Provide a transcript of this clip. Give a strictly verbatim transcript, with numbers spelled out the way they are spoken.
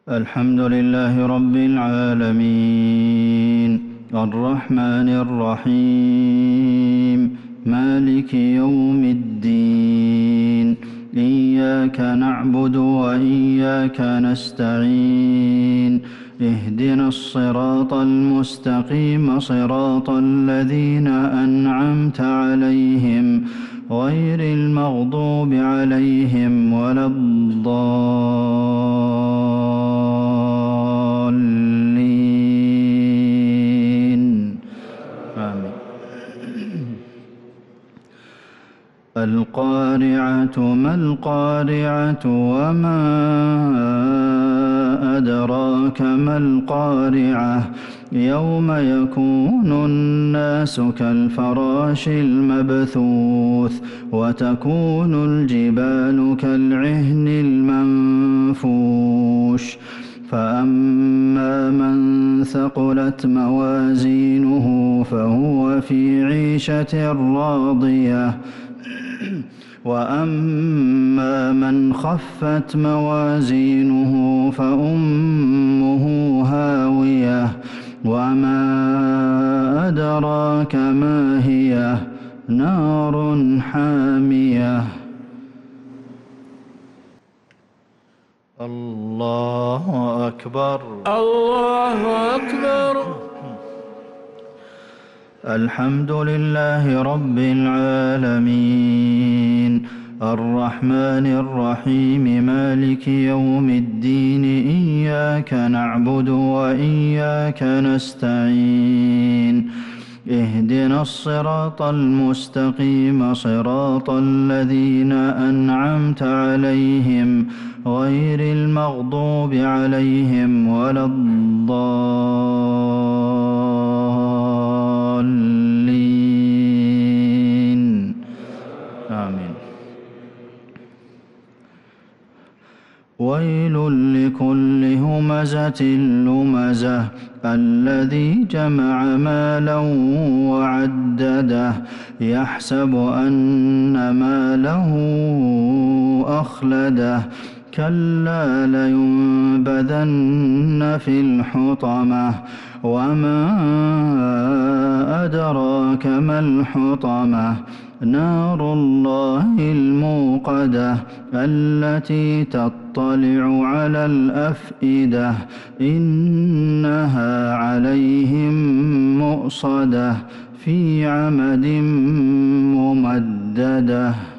الحمد لله رب العالمين الرحمن الرحيم مالك يوم الدين إياك نعبد وإياك نستعين اهدنا الصراط المستقيم صراط الذين أنعمت عليهم غير المغضوب عليهم ولا الضالين آمين. القارعة ما القارعة وما أدراك ما القارعة يوم يكون الناس كالفراش المبثوث وتكون الجبال كالعهن المنفوش فأما من ثقلت موازينه فهو في عيشة راضية وأما من خفت موازينه فأمه هاوية وما أدراك ما هي نار حامية. الله أكبر الله أكبر. الحمد لله رب العالمين الرحمن الرحيم مالك يوم الدين إياك نعبد وإياك نستعين اهدنا الصراط المستقيم صراط الذين أنعمت عليهم غير المغضوب عليهم ولا الضالين آمين. ويل لكل همزة لمزة الذي جمع مالا وعدده يحسب أن ماله أخلده كلا لينبذن في الحطمة وما أدراك ما الحطمة نار الله الموقدة التي تطلع على الأفئدة إنها عليهم مؤصدة في عمد ممددة.